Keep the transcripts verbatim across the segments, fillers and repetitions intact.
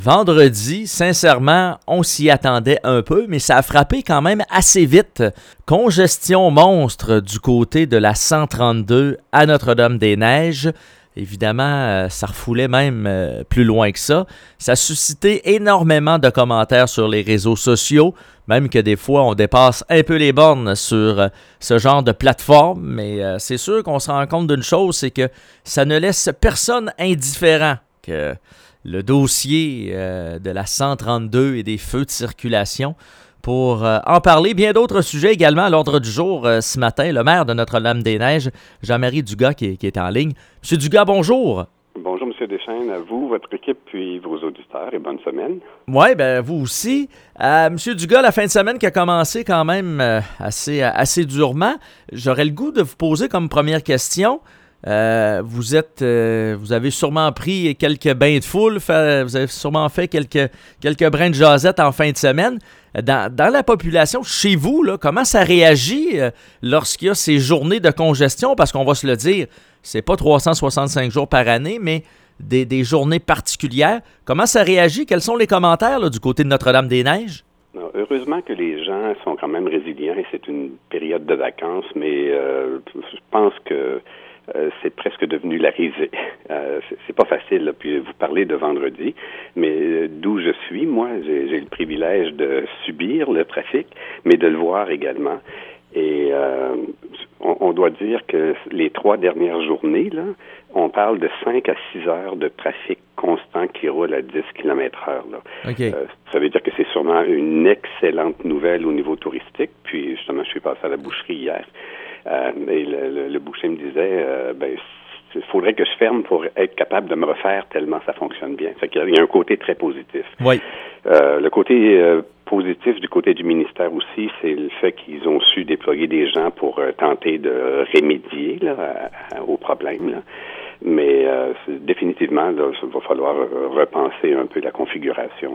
Vendredi, sincèrement, on s'y attendait un peu, mais ça a frappé quand même assez vite. Congestion monstre du côté de la cent trente-deux à Notre-Dame-des-Neiges. Évidemment, ça refoulait même plus loin que ça. Ça a suscité énormément de commentaires sur les réseaux sociaux, même que des fois, on dépasse un peu les bornes sur ce genre de plateforme. Mais c'est sûr qu'on se rend compte d'une chose, c'est que ça ne laisse personne indifférent que le dossier euh, de la cent trente-deux et des feux de circulation. Pour euh, en parler, bien d'autres sujets également à l'ordre du jour euh, ce matin. Le maire de Notre-Dame-des-Neiges, Jean-Marie Dugas, qui est, qui est en ligne. Monsieur Dugas, bonjour. Bonjour, M. Deschênes, à vous, votre équipe, puis vos auditeurs, et bonne semaine. Oui, bien, vous aussi. Euh, Monsieur Dugas, la fin de semaine qui a commencé quand même euh, assez, assez durement, j'aurais le goût de vous poser comme première question. Euh, vous êtes, euh, vous avez sûrement pris quelques bains de foule, fait, vous avez sûrement fait quelques, quelques brins de jasette en fin de semaine. Dans, dans la population, chez vous, là, comment ça réagit euh, lorsqu'il y a ces journées de congestion? Parce qu'on va se le dire, c'est pas trois cent soixante-cinq jours par année, mais des, des journées particulières. Comment ça réagit? Quels sont les commentaires là, du côté de Notre-Dame-des-Neiges? Non, heureusement que les gens sont quand même résilients et c'est une période de vacances, mais euh, je pense que Euh, c'est presque devenu la risée. Euh, c'est, c'est pas facile, là, puis vous parlez de vendredi, mais euh, d'où je suis, moi, j'ai, j'ai le privilège de subir le trafic, mais de le voir également. Et euh, on, on doit dire que les trois dernières journées, là, on parle de cinq à six heures de trafic constant qui roule à dix kilomètres heure. Là. Okay. Euh, ça veut dire que c'est sûrement une excellente nouvelle au niveau touristique. Puis justement, je suis passé à la boucherie hier. Euh, et le, le, le boucher me disait, euh, ben, il faudrait que je ferme pour être capable de me refaire tellement ça fonctionne bien. Fait qu'il y a un côté très positif. Oui. Euh, le côté euh, positif du côté du ministère aussi, c'est le fait qu'ils ont su déployer des gens pour euh, tenter de remédier là, à, à, au problème. Là. Mais euh, définitivement, là, il va falloir repenser un peu la configuration.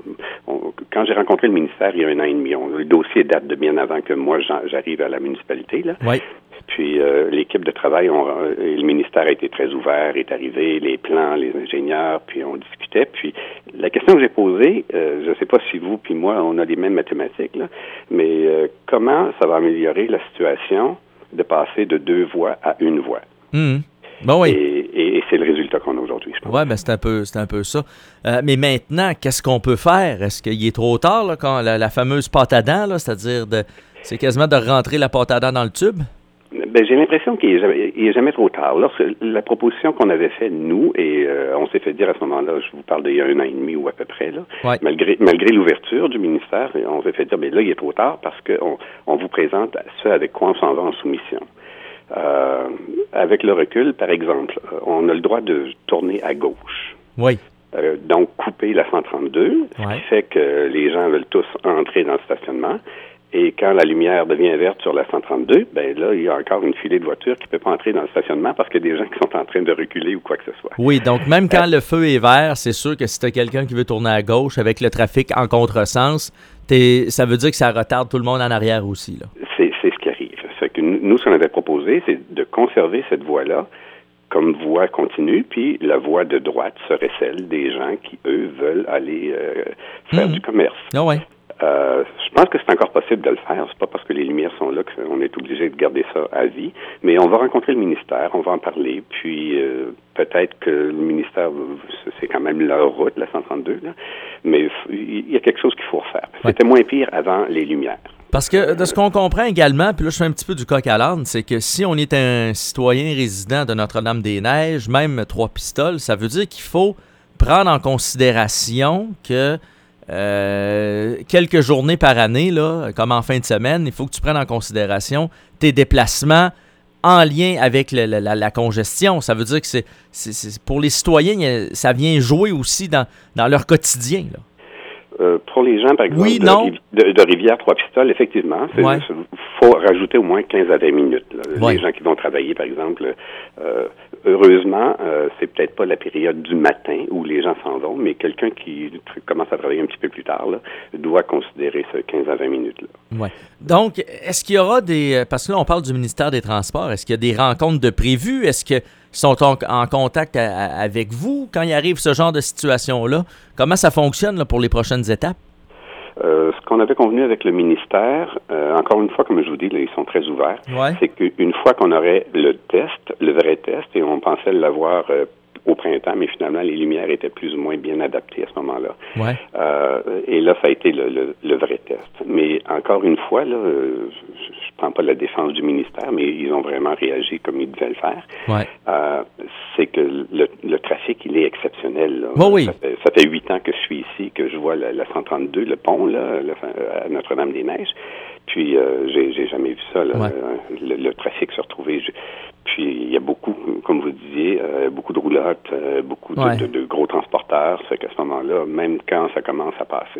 On, quand j'ai rencontré le ministère il y a un an et demi, on, le dossier date de bien avant que moi j'arrive à la municipalité. Là. Oui. Puis euh, l'équipe de travail, on, et le ministère a été très ouvert, est arrivé, les plans, les ingénieurs, puis on discutait. Puis la question que j'ai posée, euh, je ne sais pas si vous puis moi, on a les mêmes mathématiques, là, mais euh, comment ça va améliorer la situation de passer de deux voies à une voie? Mmh. Bon, oui. Et, et, et c'est le résultat qu'on a aujourd'hui, je pense. Oui, ben c'est un peu, c'est un peu ça. Euh, mais maintenant, qu'est-ce qu'on peut faire? Est-ce qu'il est trop tard, là, quand la, la fameuse pâte à dents, là, c'est-à-dire de, c'est quasiment de rentrer la pâte à dents dans le tube? Ben, j'ai l'impression qu'il n'est jamais, il est jamais trop tard. Lorsque la proposition qu'on avait faite, nous, et euh, on s'est fait dire à ce moment-là, je vous parle d'il y a un an et demi ou à peu près, là, ouais. malgré malgré l'ouverture du ministère, on s'est fait dire, mais là, il est trop tard parce qu'on on vous présente ce avec quoi on s'en va en soumission. Euh, avec le recul, par exemple, on a le droit de tourner à gauche. Oui. Euh, donc, couper la cent trente-deux, ce ouais. qui fait que les gens veulent tous entrer dans le stationnement. Et quand la lumière devient verte sur la cent trente-deux, ben là, il y a encore une filée de voitures qui ne peut pas entrer dans le stationnement parce qu'il y a des gens qui sont en train de reculer ou quoi que ce soit. Oui, donc même quand euh, le feu est vert, c'est sûr que si tu as quelqu'un qui veut tourner à gauche avec le trafic en contresens, t'es, ça veut dire que ça retarde tout le monde en arrière aussi, là. C'est, c'est ce qui arrive. Fait que nous, ce qu'on avait proposé, c'est de conserver cette voie-là comme voie continue, puis la voie de droite serait celle des gens qui, eux, veulent aller euh, faire mmh. du commerce. Ah ouais. Euh, je pense que c'est encore possible de le faire. C'est pas parce que les lumières sont là qu'on est obligé de garder ça à vie. Mais on va rencontrer le ministère, on va en parler. Puis euh, peut-être que le ministère, c'est quand même leur route, la cent trente-deux. Là. Mais il y a quelque chose qu'il faut refaire. C'était ouais. moins pire avant les lumières. Parce que de ce qu'on comprend également, puis là je fais un petit peu du coq à l'âne, c'est que si on est un citoyen résident de Notre-Dame-des-Neiges, même Trois-Pistoles, ça veut dire qu'il faut prendre en considération que Euh, quelques journées par année, là, comme en fin de semaine, il faut que tu prennes en considération tes déplacements en lien avec le, la, la, la congestion. Ça veut dire que c'est, c'est, c'est pour les citoyens, ça vient jouer aussi dans, dans leur quotidien, là. Euh, pour les gens, par exemple, oui, de, non. de, de Rivière-Trois-Pistoles, effectivement, il ouais. faut rajouter au moins quinze à vingt minutes. Là. Ouais. Les gens qui vont travailler, par exemple, euh, heureusement, euh, c'est peut-être pas la période du matin où les gens s'en vont, mais quelqu'un qui commence à travailler un petit peu plus tard là, doit considérer ce quinze à vingt minutes-là. Ouais. Donc, est-ce qu'il y aura des... Parce que là, on parle du ministère des Transports. Est-ce qu'il y a des rencontres de prévues? Est-ce qu'ils sont en, en contact à, à, avec vous quand il arrive ce genre de situation-là? Comment ça fonctionne là, pour les prochaines étapes? Euh, ce qu'on avait convenu avec le ministère, euh, encore une fois, comme je vous dis, là, ils sont très ouverts, ouais. c'est qu'une fois qu'on aurait le test, le vrai test, et on pensait l'avoir euh, au printemps, mais finalement, les lumières étaient plus ou moins bien adaptées à ce moment-là. Ouais. Euh, et là, ça a été le, le, le vrai test. Mais encore une fois, là, euh, je ne prends pas la défense du ministère, mais ils ont vraiment réagi comme ils devaient le faire. Ouais. Euh, c'est que le, le trafic, il est exceptionnel. Là. Oh oui. Ça fait, ça fait huit ans que je suis ici, que je vois la, la cent trente-deux, le pont, là, le, à Notre-Dame-des-Neiges. Puis, euh, j'ai, j'ai jamais vu ça, là, ouais. le, le trafic se retrouver. Je, puis, il y a beaucoup, comme vous disiez, euh, beaucoup de roulottes, euh, beaucoup de, ouais. de, de gros transporteurs. Ça fait qu'à ce moment-là, même quand ça commence à passer.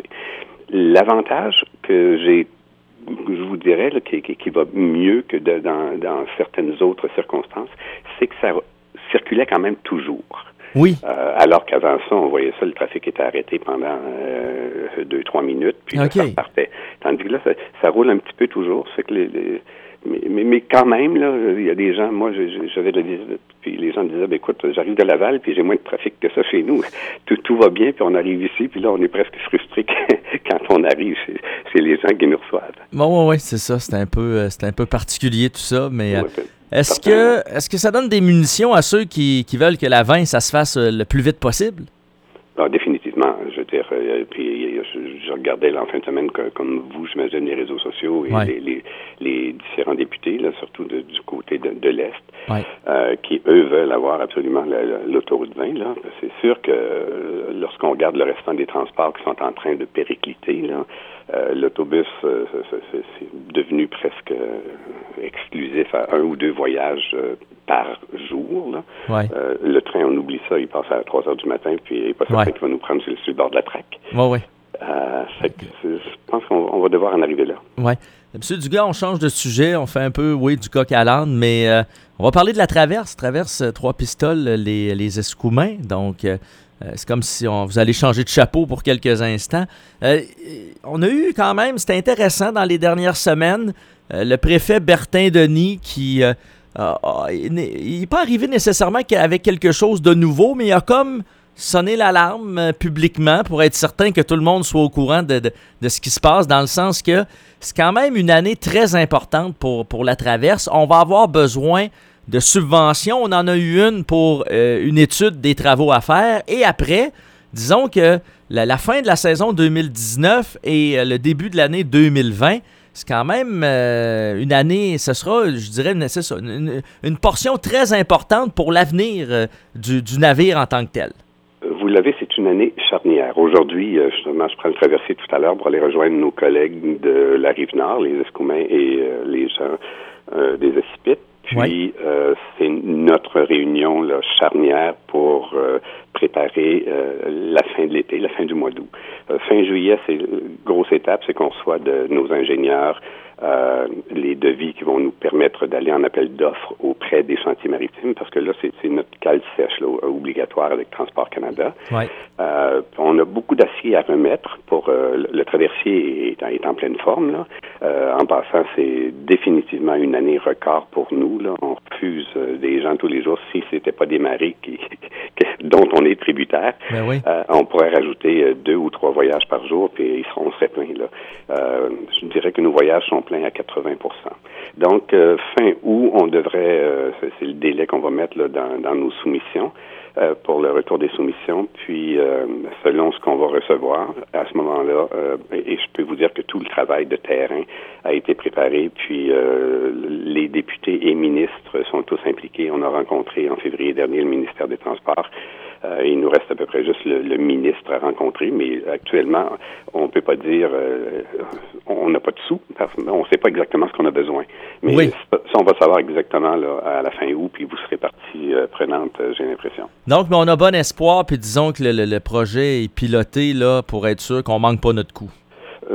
L'avantage que j'ai, je vous dirais, là, qui, qui, qui va mieux que de, dans, dans certaines autres circonstances, c'est que ça circulait quand même toujours. Oui. Euh, alors qu'avant ça, on voyait ça, le trafic était arrêté pendant euh, deux, trois minutes, puis okay. là, ça repartait. Tandis que là, ça, ça roule un petit peu toujours. C'est que les, les mais, mais, mais quand même, là, il y a des gens, moi, j'avais de la visite, puis les gens disaient, ben, écoute, j'arrive de Laval, puis j'ai moins de trafic que ça chez nous. Tout, tout va bien, puis on arrive ici, puis là, on est presque frustré quand on arrive chez, chez les gens qui nous reçoivent. Bon, oui, oui, c'est ça. C'est un peu, c'est un peu particulier tout ça, mais... Ouais, Est-ce que, est-ce que ça donne des munitions à ceux qui, qui veulent que la vingt, ça se fasse le plus vite possible? Ah, définitivement. Je veux dire, euh, puis je, je regardais là, en fin de semaine, que, comme vous, j'imagine, les réseaux sociaux et ouais. les, les, les différents députés, là, surtout de, du côté de, de l'Est, ouais. euh, qui, eux, veulent avoir absolument la, la, l'autoroute vingt. Là. C'est sûr que euh, lorsqu'on regarde le restant des transports qui sont en train de péricliter, là, euh, l'autobus, euh, c'est, c'est, c'est devenu presque euh, exclusif à un ou deux voyages euh, par jour. Là. Ouais. Euh, le train, on oublie ça, il passe à trois heures du matin, puis il n'est pas certain ouais. qu'il va nous prendre sur le, sur le bord de la traque. Oui, oui. Euh, fait que je pense qu'on on va devoir en arriver là. Oui. Monsieur Dugas, on change de sujet, on fait un peu, oui, du coq à l'âne, mais euh, on va parler de la traverse. Traverse euh, Trois-Pistoles, les, les Escoumins. Donc, euh, c'est comme si on, vous allez changer de chapeau pour quelques instants. Euh, on a eu quand même, c'était intéressant dans les dernières semaines, euh, le préfet Bertin Denis qui... Euh, euh, il n'est pas arrivé nécessairement avec quelque chose de nouveau, mais il a comme sonné l'alarme euh, publiquement pour être certain que tout le monde soit au courant de, de, de ce qui se passe, dans le sens que c'est quand même une année très importante pour, pour la traverse. On va avoir besoin de subventions. On en a eu une pour euh, une étude des travaux à faire. Et après, disons que la, la fin de la saison deux mille dix-neuf et euh, le début de l'année deux mille vingt, c'est quand même euh, une année, ce sera, je dirais, une, c'est ça, une, une portion très importante pour l'avenir euh, du, du navire en tant que tel. Vous l'avez, c'est une année charnière. Aujourd'hui, justement, je prends le traversier tout à l'heure pour aller rejoindre nos collègues de la Rive-Nord, les Escoumins et euh, les gens euh, des Acipites. Puis, ouais. euh, c'est notre réunion là, charnière pour euh, préparer euh, la fin de l'été, la fin du mois d'août. Euh, fin juillet, c'est une grosse étape, c'est qu'on reçoit de nos ingénieurs euh, les devis qui vont nous permettre d'aller en appel d'offres auprès des chantiers maritimes, parce que là, c'est, c'est notre cale sèche là, obligatoire avec Transport Canada. Ouais. Euh, on a beaucoup d'acier à remettre pour euh, le, le traversier est en, est en pleine forme. Là. Euh, en passant, c'est définitivement une année record pour nous. Là. On refuse euh, des gens tous les jours si c'était pas des marées qui, qui, dont on est tributaire. Ben oui. euh, on pourrait rajouter euh, deux ou trois voyages par jour, puis ils seront, on serait plein. Là. Euh, je dirais que nos voyages sont pleins à quatre-vingts pour cent. Donc, euh, fin août, on devrait, euh, c'est, c'est le délai qu'on va mettre là, dans, dans nos soumissions. Euh, pour le retour des soumissions, puis euh, selon ce qu'on va recevoir à ce moment-là, euh, et, et je peux vous dire que tout le travail de terrain a été préparé, puis euh, les députés et ministres sont tous impliqués. On a rencontré en février dernier le ministère des Transports. Euh, il nous reste à peu près juste le, le ministre à rencontrer, mais actuellement, on ne peut pas dire euh, on n'a pas de sous, parce qu'on ne sait pas exactement ce qu'on a besoin. Mais oui. ça, on va savoir exactement là, à la fin août, puis vous serez partie euh, prenante, euh, j'ai l'impression. Donc, mais on a bon espoir, puis disons que le, le, le projet est piloté là, pour être sûr qu'on ne manque pas notre coup. Euh, je vous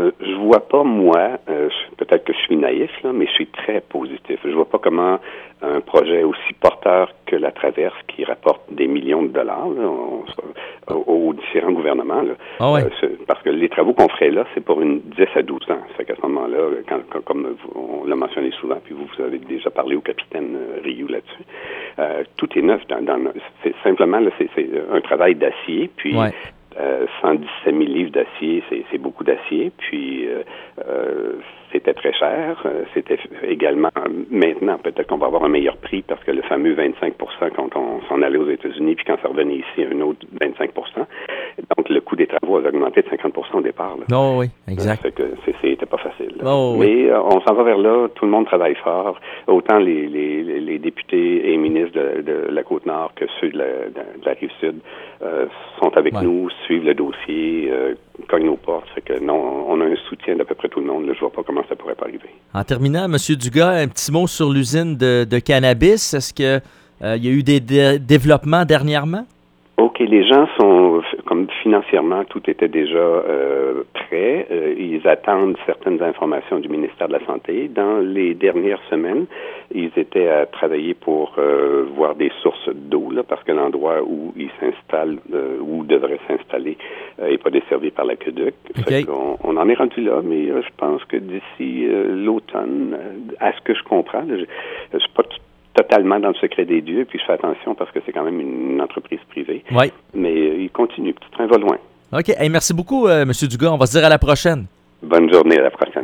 vois pas, moi, euh, peut-être que je suis naïf, là, mais je suis très positif. Je vois pas comment un projet aussi porteur que la Traverse, qui rapporte des millions de dollars là, on, aux, aux différents gouvernements, là, ah ouais. euh, parce que les travaux qu'on ferait là, c'est pour une dix à douze ans. Ça fait qu'à ce moment-là, quand, quand, comme on l'a mentionné souvent, puis vous, vous avez déjà parlé au capitaine euh, Rioux là-dessus, euh, tout est neuf. Dans, dans, c'est simplement, là, c'est, c'est un travail d'acier, puis... Ouais. Euh, cent dix-sept mille livres d'acier, c'est, c'est beaucoup d'acier. Puis, euh, euh, c'était très cher. Euh, c'était également, maintenant, peut-être qu'on va avoir un meilleur prix parce que le fameux vingt-cinq pour cent quand on s'en allait aux États-Unis, puis quand ça revenait ici, un autre vingt-cinq pour cent. Donc, le coût des travaux a augmenté de cinquante pour cent au départ. Là. Oh oui, exact. Ça fait que c'est, c'était pas facile. Oh, Mais oui. euh, on s'en va vers là. Tout le monde travaille fort. Autant les, les, les députés et ministres de, de la Côte-Nord que ceux de la, de, de la Rive-Sud euh, sont avec ouais. nous, suivent le dossier, euh, cognent nos portes. Fait que non, on a un soutien d'à peu près tout le monde. Là, je vois pas comment ça pourrait pas arriver. En terminant, M. Dugas, un petit mot sur l'usine de, de cannabis. Est-ce qu'il euh, y a eu des dé- développements dernièrement? OK, les gens sont, comme financièrement, tout était déjà euh, prêt. Euh, ils attendent certaines informations du ministère de la Santé. Dans les dernières semaines, ils étaient à travailler pour euh, voir des sources d'eau, là, parce que l'endroit où ils s'installent, euh, où devraient s'installer, n'est euh, pas desservi par l'aqueduc. Okay. On, on en est rendu là, mais euh, je pense que d'ici euh, l'automne, euh, à ce que je comprends, là, je ne suis pas tout totalement dans le secret des dieux, puis je fais attention parce que c'est quand même une entreprise privée. Oui. Mais euh, il continue, petit train va loin. OK. Hey, merci beaucoup, euh, M. Dugas. On va se dire à la prochaine. Bonne journée, à la prochaine.